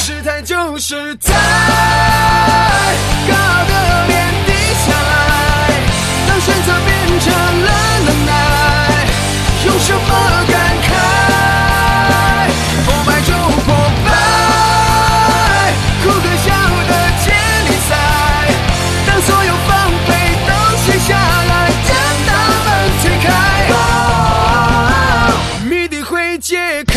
失态就是太高的脸低下来，当选择变成了能耐，有什么感慨？破败就破败，哭和笑的接力赛，当所有防备都卸下来，将他们推开，谜底会解开。